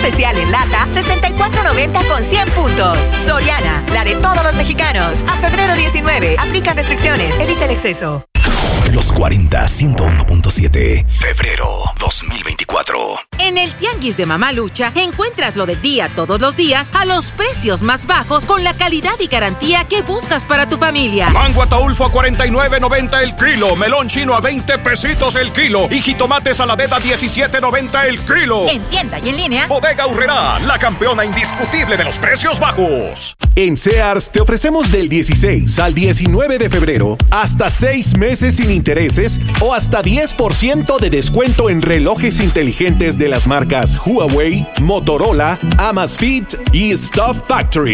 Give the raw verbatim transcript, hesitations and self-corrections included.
especial en lata, sesenta y cuatro noventa con cien puntos. Soriana, la de todos los mexicanos. A febrero diecinueve, aplica restricciones, evita el exceso. Los cuarenta, ciento uno punto siete. Febrero dos mil veinticuatro. En el Tianguis de Mamalucha encuentras lo del día todos los días a los precios más bajos con la calidad y garantía que buscas para tu familia. Mango Ataulfo a cuarenta y nueve noventa el kilo. Melón chino a veinte pesitos el kilo. Y jitomate saladera a diecisiete noventa el kilo. En tienda y en línea. Bodega Aurrerá, la campeona indiscutible de los precios bajos. En Sears te ofrecemos del dieciséis al diecinueve de febrero hasta seis meses sin intereses o hasta diez por ciento de descuento en relojes inteligentes de las marcas Huawei, Motorola, Amazfit y Stuff Factory.